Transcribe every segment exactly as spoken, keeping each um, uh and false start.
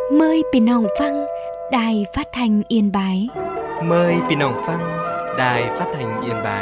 Mờiพี่น้องฟังđài phát thanh Yên Bái. Mời พี่น้องฟัง Đài Phát thanh Yên Bái.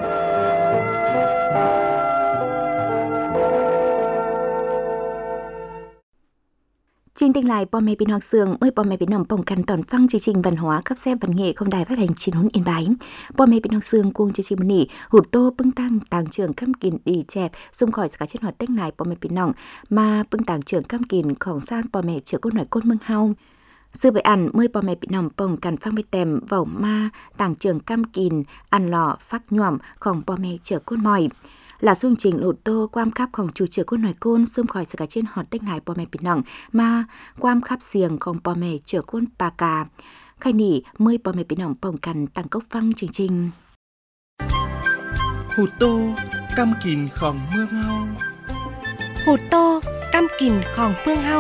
Chương trình lại พ่อแม่พี่น้องเสืองเมื่อพ่อแม่พี่น้องป้องกันตอนฟังchương trình văn hóa cấp xe văn nghệ không đài phát hành chín huấn Yên Bái. พ่อแม่พี่น้องเสืองcùng chương trìnhมื้อนี้หูโตปึ้งตั้งต่างเtrườngคำกินดีแจบซุ่มข่อยสกัดเช็ดหอดแต่งนายพ่อแม่พี่น้องมาปึ้งต่างเtrườngคำกินของซ่านพ่อแม่เชื่อก้นหน่อยก้นเมืองเฮาซื้อไปอันเมื่อพ่อแม่พี่น้องป้องกันฟังไปเต็มเว้ามาต่างเtrườngคำกินอันหล่อฟักหย่อมของพ่อแม่เชื่อก้นหม่อยlà chương trình ủ tô quam khắpของchủ trưởng quân nói côn xung khỏi sự cả trên hòn tích ngài bò mẹ bình nòng mà quam khắp xiềngของbò mẹ trưởng quân pa cà khai nỉ mới bò mẹ bình nòng bồng cằn tăng cốc phăng chương trình hủ tô cam kínของเมืองเฮา hủ tô cam kínของเมืองเฮา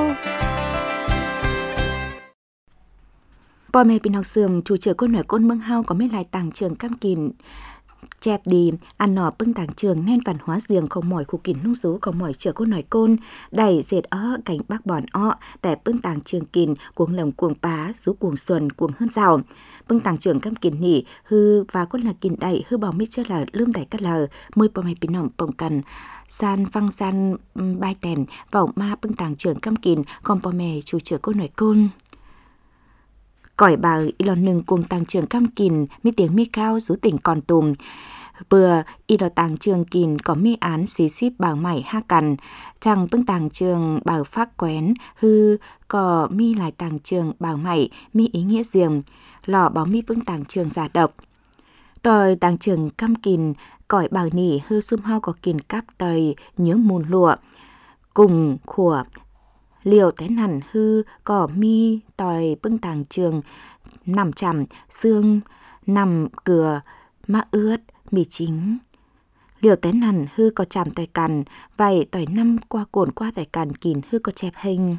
bò mẹ bình nòng sườn chủ trưởng quân nói cônเมืองเฮาcó mấy lại tàng trường cam kín chẹp đi ăn nọ bưng tàng trường nên văn hóa riêng không mỏi khu kín nung số không mỏi chở cô nói côn đầy dệt ó cảnh bác bòn óแต่bưng tàng trường kín cuồng lồng cuồng pá rú cuồng xuân cuồng hơn giàu bưng tàng trường cam kín nỉ hư và con là kín đầy hư bảo mít chơi là lươm đầy cắt lờ môi bò mày pin nòng bồng cần san phăng san bai tèn vào ma bưng tàng trường cam kín còn bò mè chủ chở cô nói côn cõi bà y lon nừng cùng tàng trường cam kín mi tiếng mi cao rú tỉnh còn tùm bừa y đò tàng trường kín có mi án xí xíp bảo mảy ha cằn chẳng bưng tàng trường bảo phát quén hư có mi lại tàng trường bảo mảy mi ý nghĩa riêng lò báo mi bưng tàng trường giả độc tòi tàng trường cam kín cõi bảo nỉ hư sum hao có kín cáp tòi nhớ mùn lụa cùng khủa liều té hẳn hư cỏ mi tòi bưng tàng trường nằm chằm xương nằm cửa má ướt mì chính liều té hẳn hư có chằm tòi cằn vậy tòi năm qua cồn qua tòi cằn kín hư có chẹp hình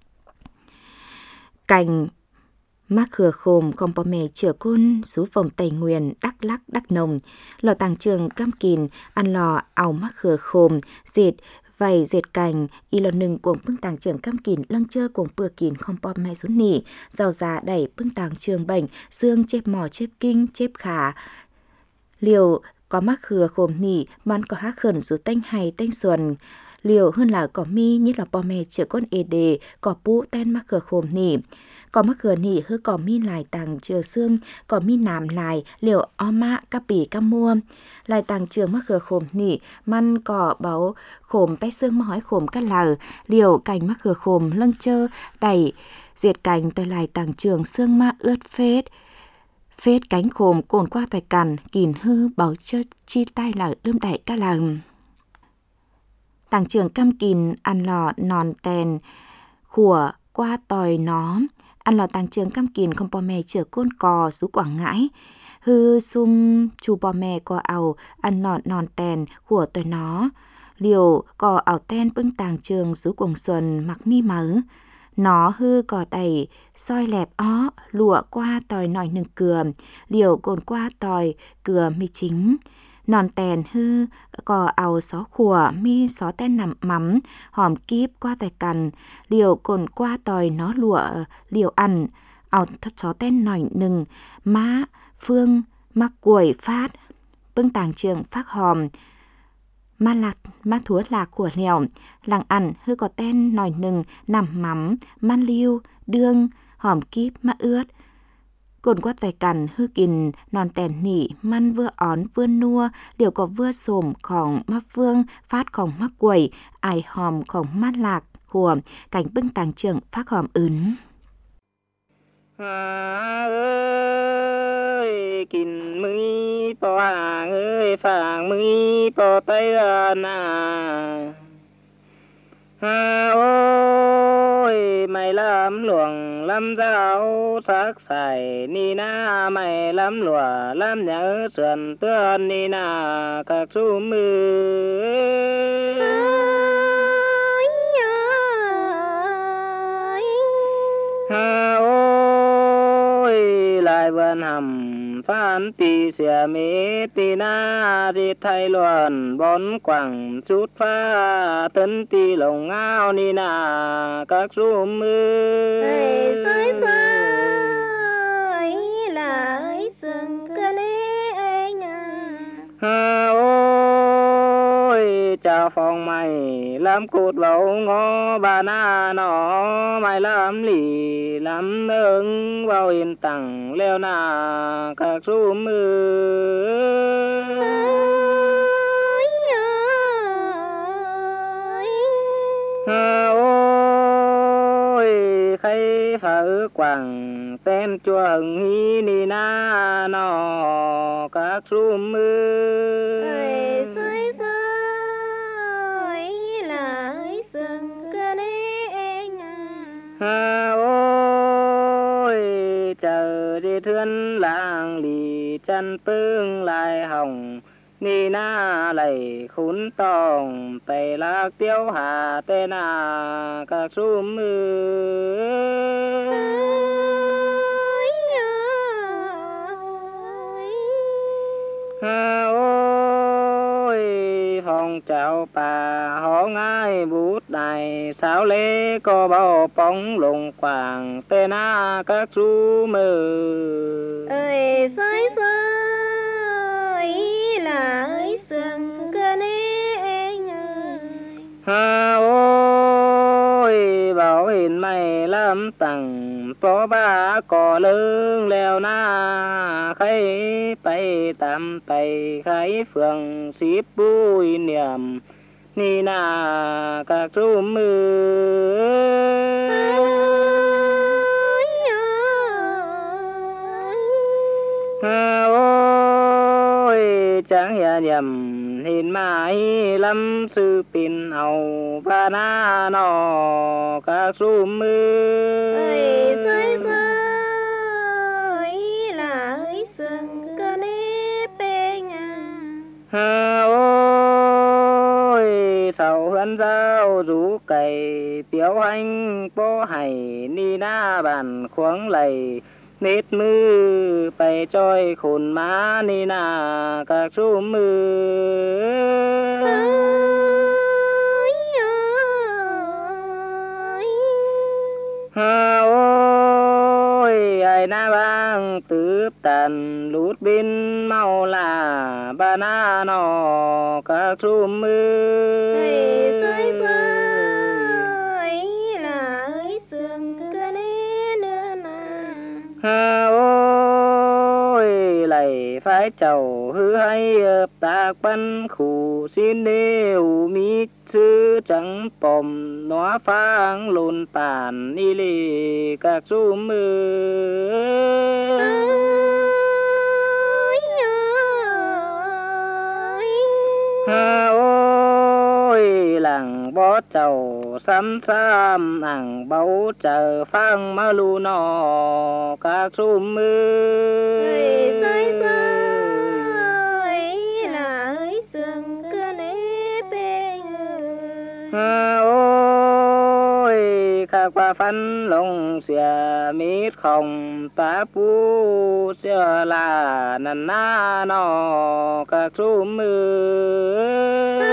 cành mắc khừa khồm không bò mè chữa côn rú vòng tây nguyên đắc lắc đắc nồng lò tàng trường cam kín ăn lò ảo mắc khừa khồm dệt vậy dệt cành y lò nừng cuồng bưng tàng trường cam kín lăng chơ cuồng bừa kín không bò mè rú nỉ giàu già đẩy bưng tàng trường bệnh xương chép mò chép kinh chép khả liều có mắc khừa khồm nỉ man có hát khẩn rú tanh hay tanh xuân liều hơn là có mi như là bò mè chữa con ê đề có pu ten mắc khừa khồm nỉ có mắc khừa nỉ hư có mi lại tàng chừa xương có mi nàm lại liều o mạ cà pì cà mua lại tàng trường mắc khừa khồm nỉ man có báo khồm pe xương mà hói khồm cắt lờ liều cành mắc khừa khồm lâng chơ đẩy diệt cành tới lại tàng trường xương ma ướt phết phết cánh khồm cồn qua tài cằn kín hư báo chơ chi tay là đơm đẩy cắt lờ tàng trường cam kín ăn lò nòn tèn khủa qua tòi nó ăn lò tàng trường cam kín không bò mè chở côn cò rú Quảng Ngãi hư sum chu bò mè cò ảo ăn lò nòn tèn khủa tòi nó liều cò ảo ten bưng tàng trường rú Quảng Xuân mặc mi mớ nó hư cò đầy soi lẹp ó lụa qua tòi nòi nừng cừa liều cồn qua tòi cừa mi chính nòn tèn hư cò ảo xó khủa mi xó ten nằm mắm hòm kíp qua tòi cằn liều cồn qua tòi nó lụa liều ăn ảo thất xó ten nòi nừng má phương mắc quẩy phát bưng tàng trường phát hòm ma lạc ma thúa lạc của lèo làng ăn hư có ten nòi nừng nằm mắm man liêu đương hòm kíp má ướt cồn qua tài cằn hư kín nòn tèn nỉ man vừa ón vừa nua liều có vừa sồmของmá phương phátของmá quẩy ai hòmของmá lạc của cảnh bưng tàng trường phát hòm ướn hà ơi kín mui po hàng ơi phàng mui po tây na hà ôi mày làm luồng làm giáo sắc sải ni na mày làm lụa làm nhớ sườn tươn ni na các su mưa hà ôi lại vườn hầm phán tì xìa mê tì na di thay luận bón quảng chút pha tấn tì lồng ngao ni na các rùm mưa soi soi lại sừng cơ nê anh à ôi chào phòng mày làm cột bầu ngó bà na nó mày làm lì làm nương vào yên tặng leo na các rùm mưa à ôi khay phá ước quảng tên chùa hừng hi ni na nó các rùm mưa soi soi lại sừng cơ nê anh à ôi chờ di thuyền làng lì chân pương lại hồng ni na lầy khốn tòng tây lạc tiêu hà tê na các rùm mưa à ôi phong trào bà họ ngay bút này sao lê có bao bóng lùng quảng tê na các rùm mưa ơi soi soi lại sừng cơ nê anh à ôi bảo hình mày làm tặng phó ba cỏ lưng leo na khay bay tạm tay khay phường xíp bùi niệm ni na các rùm mưa à ôi chẳng hiểu nhầm hình mãi lâm sư pin hầu và na nọ các rùm mưa soi soi lại sừng cơ nê bê à ôi sầu hân giao rú cày biểu hành bố hay ni na bàn khoáng lầy nết mưa bay trôi khôn má ni na các rùm mưa à ôi ai na bang tướp tàn lút bên mau là ba na nọ các rùm mưa soi soi lại sừng cơ nê nữa nà à ôi lầy phải chầu hư hay ập tạc bắn khủ xin đều mít sư trắng bòm nó phang lồn bản đi lì các rùm mưa à ôi làng bó chầu xăm xăm ảng báu chờ phang ma lu nọ các rùm mưa soi soi lại sừng cơ nê bê à ôi các bà phân lông xìa mít không tá pu xìa là nần na nọ các rùm mưa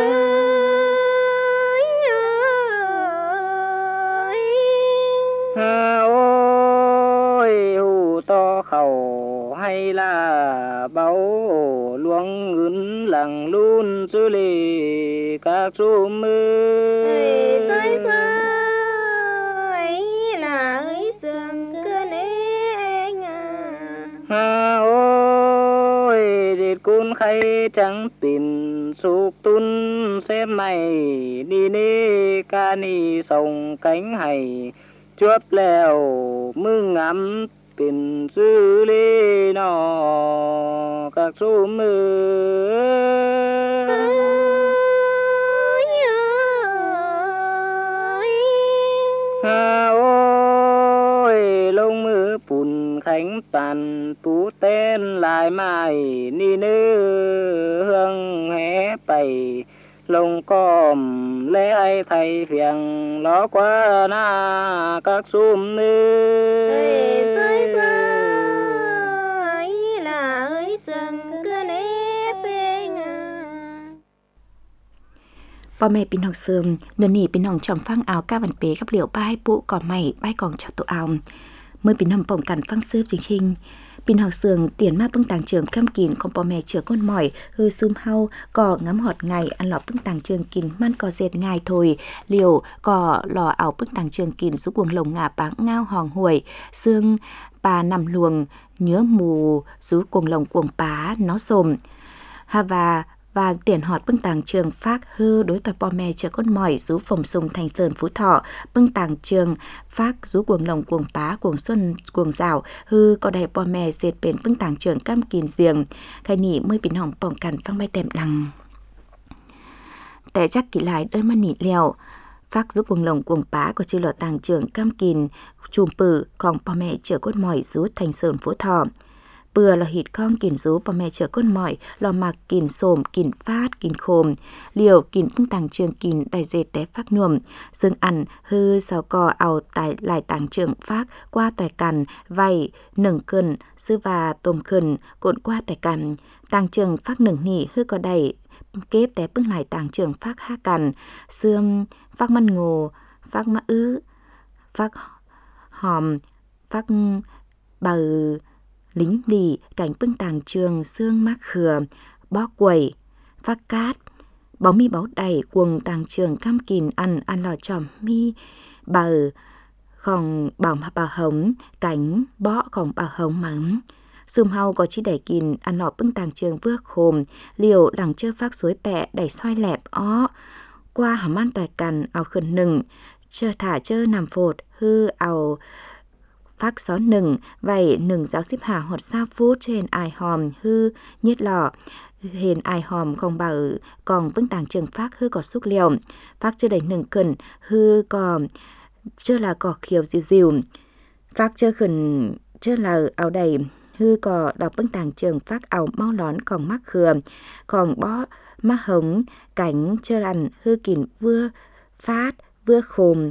à ôi hù to khẩu hay là báu luông ngươn lằng luôn xử lý các rùm mưa soi soi lại sừng cơ nê anh à ôi điệt cún khay trắng pin sụp tun xem mày đi nê ca ni sông cánh hay chuấp lèo mương ngắm pin dư lê nọ các rùm mưa à ôi lông mưa bùn khánh toàn tú tên lại mài ni nư hương hé bày lông còm lẽ ai thầy phiền ló quá na các rùm nư soi soi lại พ่อแม่พี่น้องเสริมเดี๋ยวนี้พี่น้องจอมฟังเอาก้าวันเปกับเหลียวป้ายปุก่อใหม่ป้ายกองชาวตัวเอาเมื่อพี่น้องป้องกันฟังซื้อจริงๆพี่น้องเสืองเตียนมาปึ้งต่างเชิงข้ามกินของพ่อแม่เชือก้นหม่อยฮือซุ่มเฮาก่อง้ำหอดไงอันหล่อปึ้งต่างเชิงกินมันก่อเสร็จง่ายถอยเหลียวก่อหล่อเอาปึ้งต่างเชิงกินสุกวงหลงงาปางเงาหองห่วยซึ่งปลานำลวงเนื้อหมูสุกวงหลงกวงป้าเนาะสมฮาวาvà tiền họt bưng tàng trường phát hư đối tòa bò mẹ chờ con mỏi rú phòng sùng thành sơn phú thọ bưng tàng trường phát rú cuồng lồng cuồng pá cuồng xuân cuồng rào hư có đầy bò mẹ dệt bền bưng tàng trường cam kín giềng khai nỉ mới bình hỏng bỏng cằn phăng bay tèm lằngแต่จักกี่หลายเดินมาหนีแล้วฟักgiúp cuồng lồng cuồng pá của chư lọ tàng trường cam kín chùm pử ของพ่อแม่เจอก้นหมอยrú thành sơn phú thọเปื่อเราหิดข้องกินซูปอแม่เชือก้นหม่อยเรามักกินโสมกินฟาดกินโคมเหลี่ยวกินพึ่งต่างเชืองกินได้เจแต่ฟักน่วมซึ่งอันฮือเสาก็เอาตายหลายต่างเชืองฟักกว่าแต่กันไว้หนึ่งขึ้นซื้อว่าต้มขึ้นกดกว่าแต่กันต่างเชืองฟักหนึ่งนี่ฮือก็ได้เก็บแต่พึ่งหลายต่างเชืองฟักห้ากันเสื่อมฟักมันโง่ฟักมะอื้อฟักหอมฟักเบอlính đi cảnh bưng tàng trường xương mắc khừa bó quầy phát cát bó mi bó đầy quần tàng trường cam kín ăn ăn lò tròm mi bờ khòng bảo mà bà hống cảnh bó khòng bà hống mắm xùm hau có chi đẩy kín ăn lò bưng tàng trường vước khồm liều đằng chơ phát suối bẹ đẩy soi lẹp ó qua hàm ăn tòi cằn ao khẩn nừng chơ thả chơ nằm phột hư ao phát xóหนึ่ง vậyหนึ่ง giáo xếp hạ hoặc sao phút trên ai hòm hư nhất lọ hiện ai hòm không bảo còn bưng tàng trường phát hư có xúc liều phát chưa đầyหนึ่ง cân hư còn chưa là cỏ khiều dịu dịu phát chưa khẩn chưa là áo đầy hư có đọc bưng tàng trường phát áo mau lón còn mắc khừa còn bó mắc hống cánh chưa ăn hư kín vừa phát vừa khồm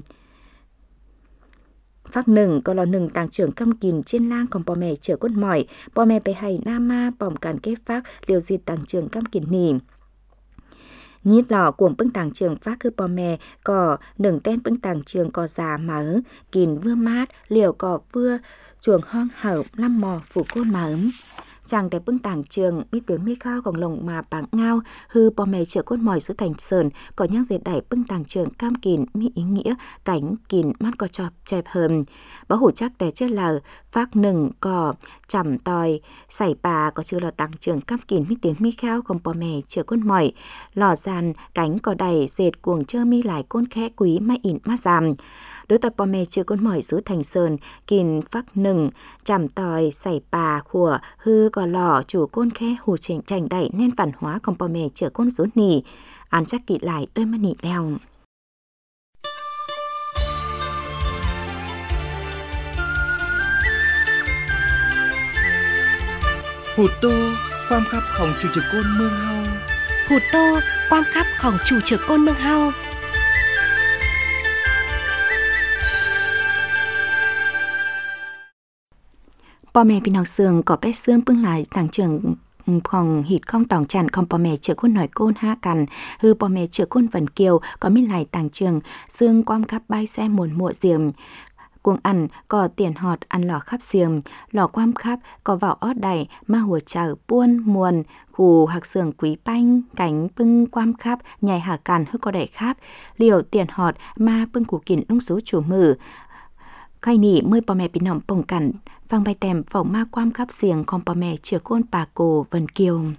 phátหนึ่งก็รอหนึ่งต่างเฉิงคำกินเช่นล่างของปอแม่เฉอก้นหม่อยปอแม่ไปให้หน้ามาปอมการเก็บฟักเลียวสิต่างเฉิงคำกินหนีนิดหล่อกวงปึ้งต่างเฉิงฟักคือปอแม่ก็หนึ่งเต้นปึ้งต่างเฉิงก็สาเหมอกินเvừaมátเลียวก็เvừa chuồngห้องเห่าล่ำมอphủก้นเหมอchàngแต่ปึ้งต่างเชิงมีtiếng mi khao còn lồng mà bảng ngao hư bò mè chở cốt mỏi xuống thành sơn có nhang dệt đẩy pưng tàng trường cam kín mi ý nghĩa cảnh kín mắt có chọp chẹp hờm bó hủ chắcแต่เชื่อlà phátหนึ่งcó chẩm tòi sảy bà có chưa là tàng trường cam kín mi tiếng mi khao còn bò mè chở cốt mỏi lò giàn cánh có đầy dệt cuồng chơ mi lại côn khẽ quý mai ỉn má giảm đối tập bò mè chở cốt mỏi xuống thành sơn kín phátหนึ่งchẩm tòi sảy bà của hư có lò chủ côn khe hù chỉnh chành đẩy nên văn hóaของปอแม่เจอก้นสูนนี่อันจักกี่หลายเอ้ยมานี่แล้วหูโตความคับของจูเจอก้นเมืองเฮาหูโตความคับของchủเจอก้นเมืองเฮาพ่อแม่พี่น้องเสืองก็ไปเสื่อมปึ้งหลายต่างเชิงของหิดข้องตองจันของพ่อแม่เชื่อคนหน่อยโก้นห้ากันคือพ่อแม่เชื่อคนฝันเกียวก็มีหลายต่างเชิงซึ่งความคับใบแซ่หมุนหมวดเสียมกวงอันก็เตียนหอดอันหล่อคับเสียมหล่อความคับก็เว้าออดใดมาหัวเจ้าป้วนมวนขู่หักเสืองกุยปั้งcảnhปึ้งความคับใหญ่หากันคือก็ได้ครับเหลี่ยวเตียนหอดมาปึ้งขู่กินลุงสูชูมือใครนี่เมื่อพ่อแม่พี่น้องป้องกันฟังใบแต้มเฝ้ามากความคับเสียงของพ่อแม่เชื่อก้นปาโกเวินเกียว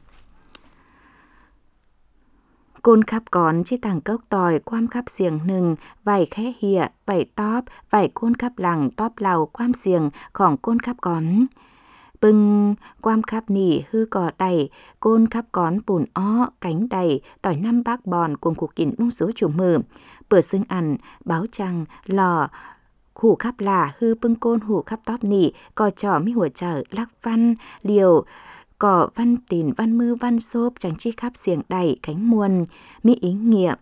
ก้นคับก่อนที่ต่างเก้าต่อยความคับเสียงหนึ่งไหวแค่เหียไหวตอบไหวก้นคับหลังตอบเหล่าความเสียงของก้นคับก่อนปึงความคับนี่ฮือก่อใดก้นคับก่อนปุ่นอ้อcảnhใดต่อยน้ำบักบอนกวงขู่กินนุ่งสูจุ่มมือเปิดซึ่งอันเบ้าจังหล่อหูคับลาฮือปึงโกนหูคับตอบนี่ก็จ่อมีหัวเจอลักฟันเลียวก่อวันตีนวันมือวันโซบจังชี้คับเสียงใดแข็งมวลมีอิงเงียบ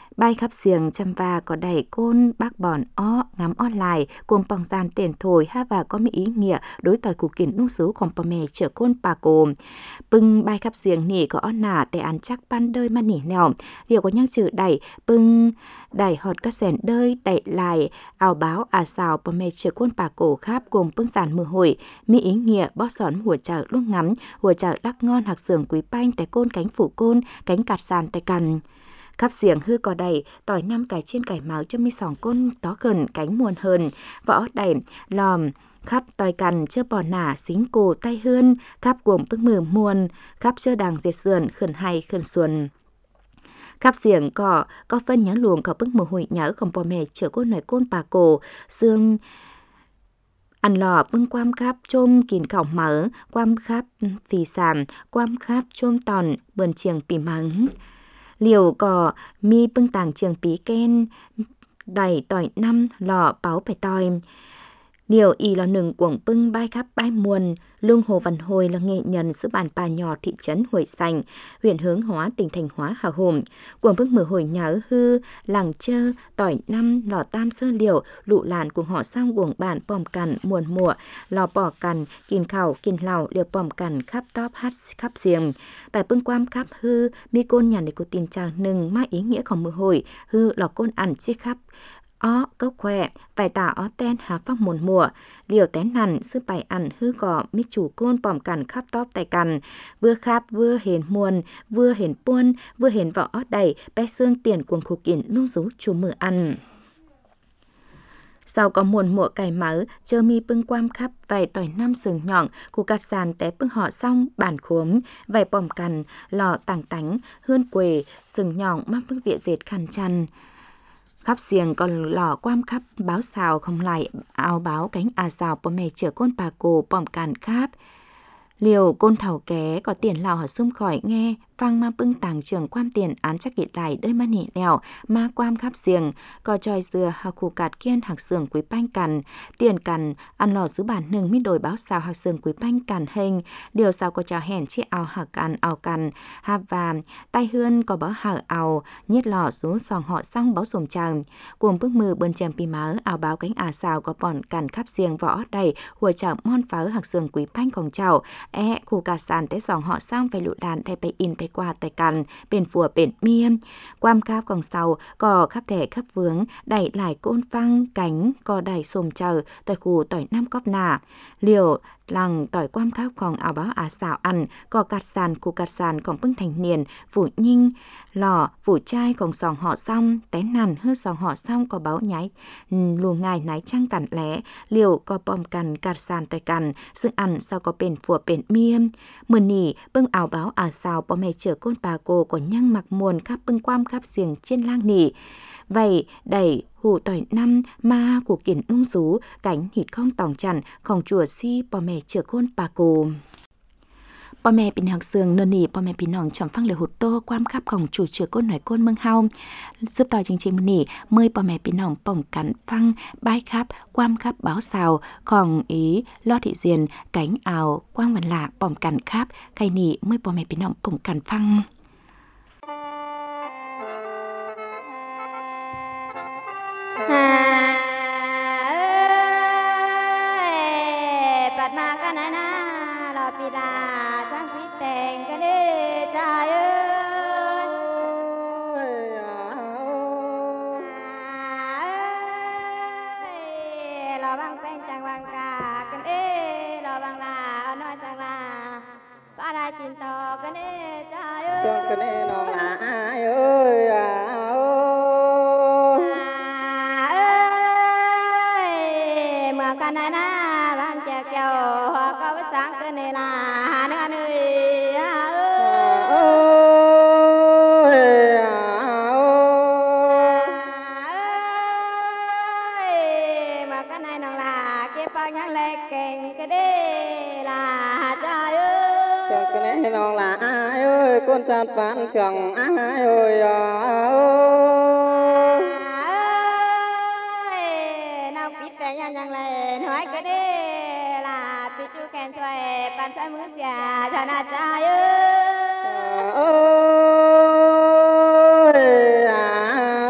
Bay khắp xiềng chăm va có đẩy côn bác bòn ó ngắm on lại cùng bòng gian tiền thổi ha và có mỹ ý nghĩa đối tỏi củ kỉnh nung xúของปอแม่เจอcôn bà cổ pưng bay khắp xiềng nỉ có on nảแต่ăn chắc ban đơi mà nỉ nèo liệu có nhắc chữ đẩy pưng đẩy họt các sèn đơi đẩy lại ảo báo à xào ปอแม่เจอcôn bà cổ khắp cùng pưng giàn mưa hồi mỹ ý nghĩa bó sónหัวchợ lúc ngắmหัวchợ lắc ngon hạc sườn quý panhแต่côn cánh phủ côn cánh cạt sànแต่กันkhắp xiềng hư có đầy tỏi năm cải chiên cải máu cho mi sòng côn tó gần cánh muôn hơn võ đầy lòm khắp tỏi cằn chưa bò nả xính cổ tay hươn khắp cuồng bức mừ muôn khắp chưa đàng dệt sườn khẩn hay khẩn xuân khắp xiềng có có phân nhớ luồng có bức mồ hôi nhớ không bò mẹ chở côn nổi côn bà cổ xương ăn lò bưng quam khắp chôm kín khỏng mở quam khắp phì sàn quam khắp chôm tòn bườn chiềng pì mắng liều cò mi bưng tàng trường pí ken đầy tỏi năm lò báo phải tỏi liều y là nừng cuồng bưng bay khắp bãi muôn lung hồ văn hồi là nghệ nhân sứ bản bà nhỏ thị trấn Huệ Sành huyện Hướng Hóa tỉnh Thanh Hóa Hà Hùng cuồng bưng mở hồi nhớ hư làng chơ tỏi năm lò tam sơ liều lụ làn cùng họ sang cuồng bản bòm cằn muôn mùa lò bỏ cằn kín khảo kín lào liều bòm cằn khắp top hát khắp xiềng tại bưng quam khắp hư mi côn nhà này có tin chàng nừng mang ý nghĩaของมือhồi hư lò côn ăn chi khắp ó cốc khỏe vài tả ó ten hà phát mồn mùa liều tén nằn sư bài ẩn hư gọ mi chủ côn bòm cằn khắp tóp tay cằn vừa khắp vừa hền muôn vừa hền buôn vừa hền vỏ ó đầy bé xương tiền cuồng khổ kín nung rú chủ mưa ăn sau có muôn mùa cải mỡ chơ mi bưng quam khắp vài tỏi năm sừng nhọn cụ cắt sàn té bưng họ xong bản khốm vài bòm cằn lò tàng tánh hươn quề sừng nhọn mắc bưng vịa dệt khăn chăn khắp xiềng còn lò quam khắp báo xào không lại áo báo cánh à xào bò mẹ chở côn bà cổ bòm càn khắp liều côn thảo ké có tiền lào họ xung khỏi nghe phang ma bưng tàng trường quam tiền án chắc kịt lại đơi ma nỉ lèo ma quam khắp xiềng có tròi dừa hạc khủ cạt kiên hạc sườn quý panh cằn tiền cằn ăn lò rú bản nừng mi đổi báo xào hạc sườn quý panh cằn hình liều xào có chào hèn chi áo hạc cằn áo cằn ha và tay hươn có báo hạc áo nhiết lò rú sòng họ xong báo sồm chàng cùng bức mừ bơn chèm pi máu áo báo cánh à xào có bọn cằn khắp xiềng võ đầy hùa chảo mon pháo hạc sườn quý panh còn chảo e khủ cạt sàn té sòng họ xong phải lụ đàn tay bay in tay qua tay cằn bên phùa bên miêm quam khắp còn sau có khắp thẻ khắp vướng đẩy lại côn phăng cánh có đẩy xồm chờ tỏi khủ tỏi năm cóp nà liều lằng tỏi quam khắp còn áo báo à xào ăn có cạt sàn cụ cạt sàn còn bưng thành niên vụ nhinh lò vụ chai còn sòng họ xong té nằn hư sòng họ xong có báo nháy luồng ngài nái trăng cằn lẽ liều có bom cằn cạt sàn tỏi cằn sức ăn sao có bền phùa bền miêm mưa nỉ bưng áo báo à xào bò mẹ chở côn bà cô có nhăng mặc muôn khắp bưng quam khắp xiềng trên lang nỉ vậy đẩy hủ tỏi năm ma của kiển nung rú cánh hít không tòng chằnของchùa si bò mẹ chở côn bà côปอแม่ปินหักเสืองเนินนี่ปอแม่พี่น้องจอมฟังเลยหุดโตความคับของจู่เชือก้นหน่อยก้นเมืองเฮาสืบต่อจริงๆมื้อนี้เมื่อปอแม่พี่น้องป้องกันฟังบายครับความคับบ้าวสาวของอีลอดที่เรียนไก่เอากว้างวันละป้องกันครับใครนี่เมื่อปอแม่พี่น้องป้องกันฟังปัดมากันนะนะเราปีดาทั้งพิแต่งกันเด้ใจเอ้ยเราบางเป็นจังวังกากันเอ้เราบางลาน้อยจังลาก็ได้จินต่อกันเด้ใจเอ้ยช่วงกันเด้น้องลาเอ้ยเมื่อกันนะนะบางแจกเจ้าก็ไปสั่งกันเด้ลาเนื้อเนื้อเอ้ยเมื่อกันนะน้องลาเก็บปังยังเล็กเก่งกันเด้ลาใจเอ้ยช่วงกันเด้น้องลาเอ้ยคนจานปานช่องเอ้ยน้องปิดแต่ยังยังเลยน้อยกันเด้ลาปิดจูแขนช่วยปันช่วยมือเสียชนะใจเอ้ย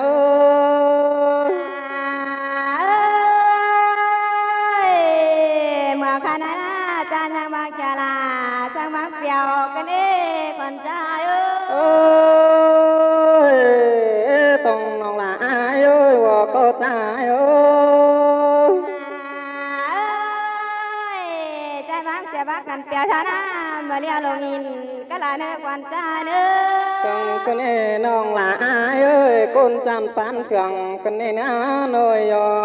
mà lia lồng in cái là nơi quan trai nữa chẳng cái này nong là ai ơi côn chăn phán chẳng cái này nó nồi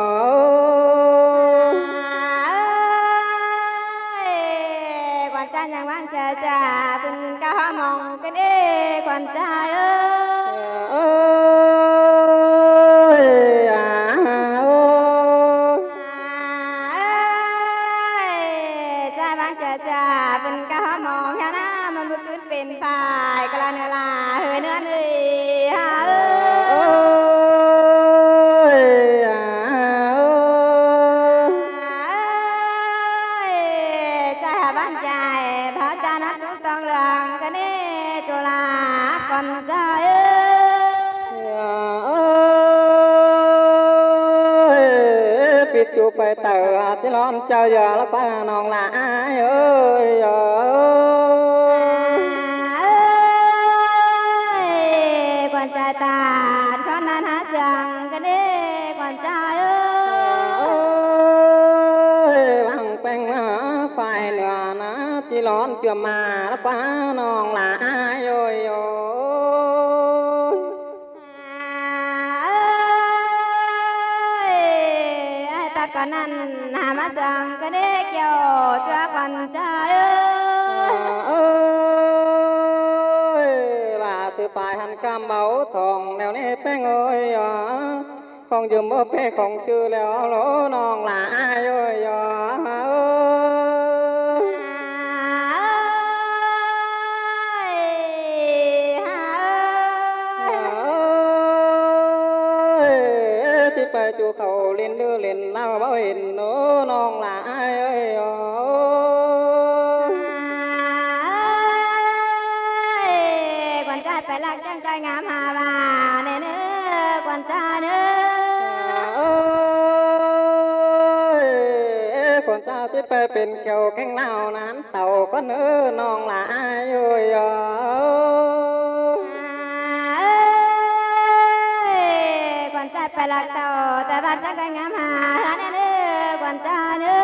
quan trai nhàng vang chờ chờ bên cao mong cái đê quan trai ơi à ơi trai vang chờ chờ bên cao mong nhà na mà bướcขึ้นเป็นฝ่ายกะละเนื้อลาเฮยเนื้อเอ้ยฮะเอ้ยใจบ้านใจพระจานัดทุกตองเรืองกันนี่จุฬาก่อนใจเอ้ยปิดจูไปเต๋อจะร้อนเจ้าอย่าละป้านองละอายเอ้ยก่อนใจตาช้อนนั้นหาเสียงกันนี่ก่อนใจเอ้ยบังแป้งมาไฟเหนือนะจีร้อนเชื่อมาละป้านองละอายเอ้ยก่อนนั้นหามาจังก็ได้เกี่ยวจ้าก่อนใจเอ้ยลาสือปลายหันกำเบาทองแนวนี้แป้งเอ้ยของยืมบ่เป้ของชื่อแล้วโลน้องลาอายเอ้ยไปจูเขาเล่นดื้อเล่นเล่าบ่เห็นโน้น้องละอายเอ้ยก่อนใจไปลักจังใจงามหาบาเนื้อเนื้อก่อนใจเนื้อก่อนใจจะไปเป็นเกี่ยวแข้งเล่านั้นเต่าก็เนื้อน้องละอายเอ้ยใจไปลักเต่าแต่บ้านจังกันงามหาเนื้อเนื้อก่อนใจเนื้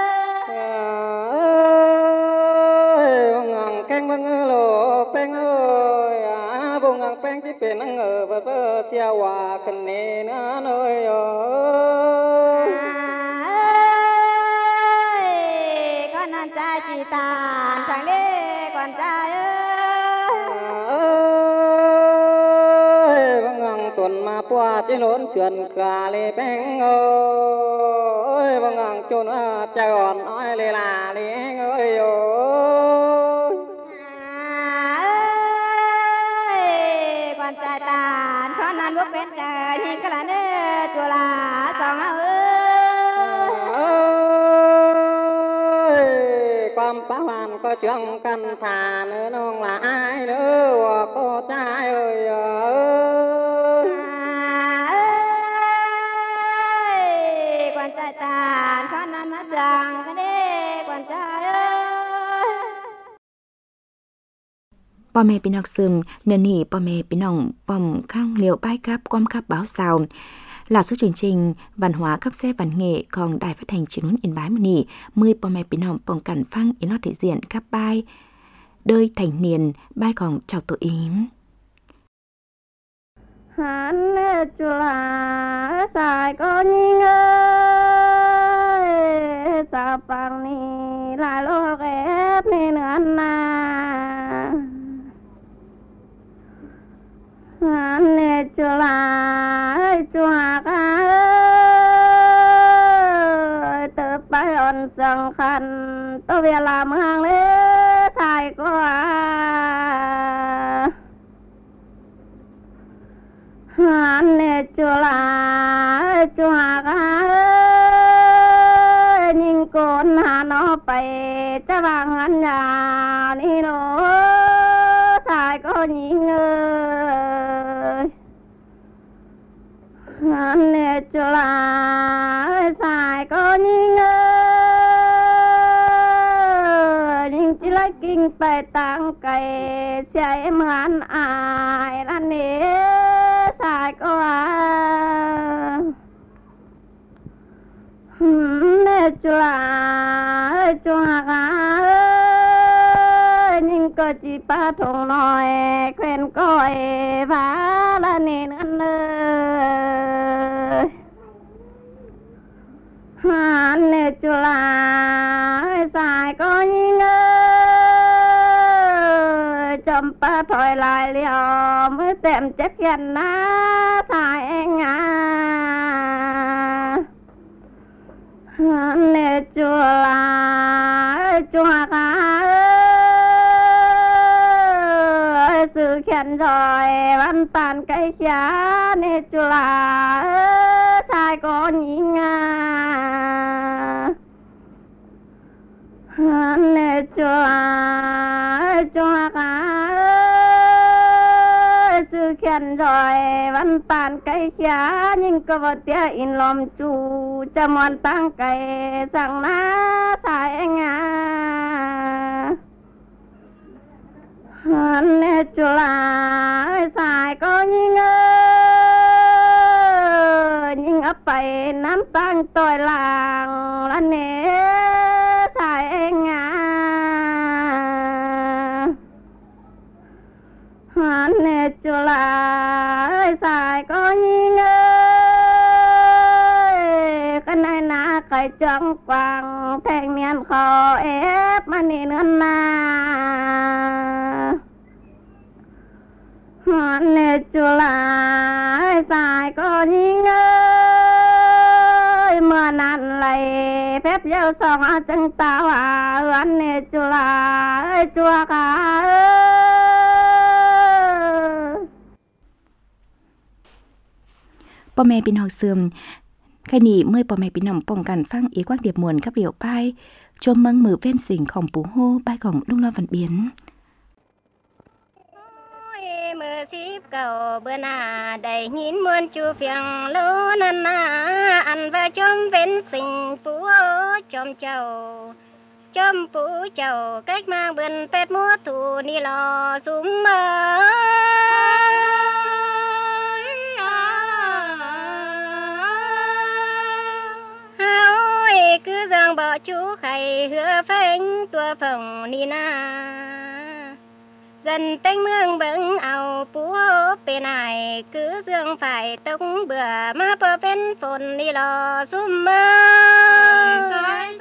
องังแข้งบังเออโลแป้งเอ้ยบงงังแป้งที่เป็นนังเออเบอเชียว่าคันนี้นะเอ้ยก่อนนั้นใจจีตานจังเด้ก่อนใจเอ้ยบงงังตุนมาปัวจิล้นเฉือนกาเลยแป้งเอ้ยบงงังจนว่าใจอ่อนอ้อยเลยลาเลี้ยงเอ้ยก่อนใจตานเพราะนั้นบุกเป็นใจยิ่งกระเนื้อจุฬาสองเอ้ยความป้าวันก็เชื่องกันทาเนื้อน้องละอายเนื้อว่าก็ใจเอ้ยก่อนใจตานเพราะนั้นมาจังกันเด้ก่อนใจเอ้พ่อแม่พี่น้องซึมเนื้อนี่พ่อแม่พี่น้องป้อมข้างเลี้ยวป้ายครับความครับbáo sao là số chương trình văn hóa cấp xe văn nghệของđài phát thanh truyền hình Yên Báiมื้อนี้มื้อพ่อแม่พี่น้องป้องกันฟังอีนอthể diệnครับป้ายโดยthành niênป้ายของเจ้าตัวเองหันจุฬาสายก็ยิ่งเอ้ยสาวปังนี่ลายโลกแอบในเนื้อนาหันจุฬาจุฬาก็เติบไปอ่อนสำคัญตัวเวลาเมืองเล่ไทยก็หันจุฬาจุฬาก็ยิ่งโกนหาน้อไปจะวางอันยานี่โนไทยก็ยิ่งเอ้ยหันจุฬาสายก็ยิ่งเอ้ยยิ่งจิไลกิ่งไปตั้งไก่ใจเหมือนอายนั่นเองสายก็ว่าจุฬาจุฬา ba thùng nồi quen coi phá là nên ăn ơi hắn nè chú là xài có nhìn ơi chấm ba thôi lại liều mới tìm chắc gần ná xài anh à hắn nè chú là chú hạ ơi sự khen rồi văn tàn cây giá nè chú là sai có nhìn à nè chú là chú hạ ơi sự khen rồi văn tàn cây giá nhưng có vật tía in lòm chú cho mòn tăng cây sang ná sai anh à nè chú là xài có nhìn ơi nhưng ấp bày nắm tăng tôi làng là nè xài anh à nè chú là xài có nhìn ơi cái này là cái trắng quàng thanh niên khó ép mà nên hơn na nè chú là xài có nhìn ơi mưa nặn lại phép gieo xong chân tao à nè chú là chua cả พ่อแม่พี่น้องเสื่อมใครหนีเมื่อพ่อแม่พี่น้องป้องกันฟังอีกว่าเดียบมวนกับเหลียวไปชมเมืองมือเว้นสิ่งของปู่โฮใบของลุงลอวันเบียนมือสิบเก่าเบื่อหน้าได้ยินมวนจูเฟียงโลนันนาอันว่าจอมเว้นสิ่งปู่จอมเจ้าจอมปู่เจ้าcáchมาเบิ่นเป็ดมัวถูนี่รอสุมเมอcứ giang bỏ chú khay hứa phanh tua phòng ni na dần tanh mương bững ao pú bên này cứ dương phải tống bữa mà bờ bên phồn đi lò xum mơ soi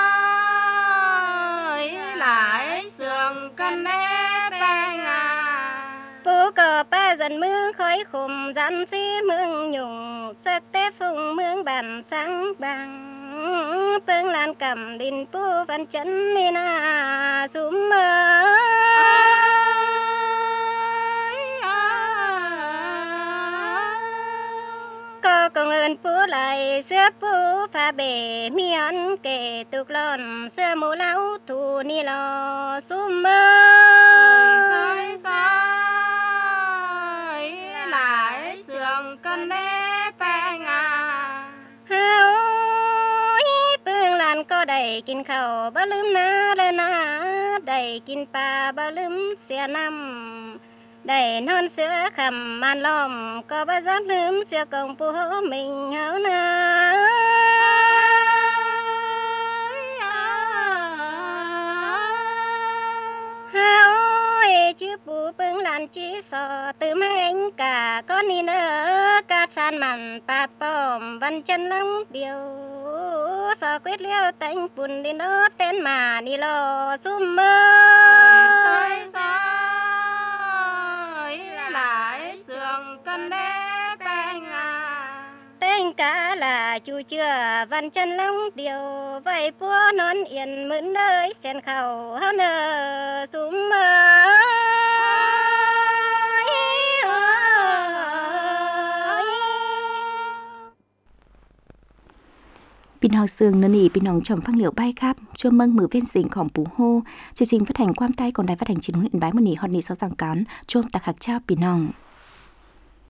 soi lại sườn cân đế bang à pú cờ ba dần mương khói khum dần xí mương nhung sắc té phùng mương bàn sáng bằng phương lan cầm đình pu văn chấn ni na sum mơ có công ơn pu lại xưa pu pha bể miên kể tục lon xưa mũ lão thù ni lo sum mơ soi soi lại sườn cân đế bang à có đầyกินข้าวบ่ลืมนาและนาได้กินปลาบ่ลืมเสียน้ำได้นอนเสือคำมันล้อมก็บ่ยักลืมเสียกองผู้มิงเฮานาเฮาชื่อปู่ปึงหลานจีสอตื่มให้anh cả có ni nơ cát san mặn pa pom văn chân lăng điều sao quyết liêu tánh bùn đi nó tên mà đi lo sum mơ soi soi lại sườn cân đế bang à tên cả là chu chưa văn chân lăng điều vậy pua non yên mượn nơi sen khẩu hao nơ sum mơ พี่น้องเสืองนนีพี่น้องชมฟังเหลียวใบครับช่วงเมืองมือเว้นสิ่งของปู่โฮchương trình phát hànhความใต้ของđài phát hành chính huấn luyện bái mณีhònนีsáu giảng cánช่วงตะขักเจ้าพี่น้อง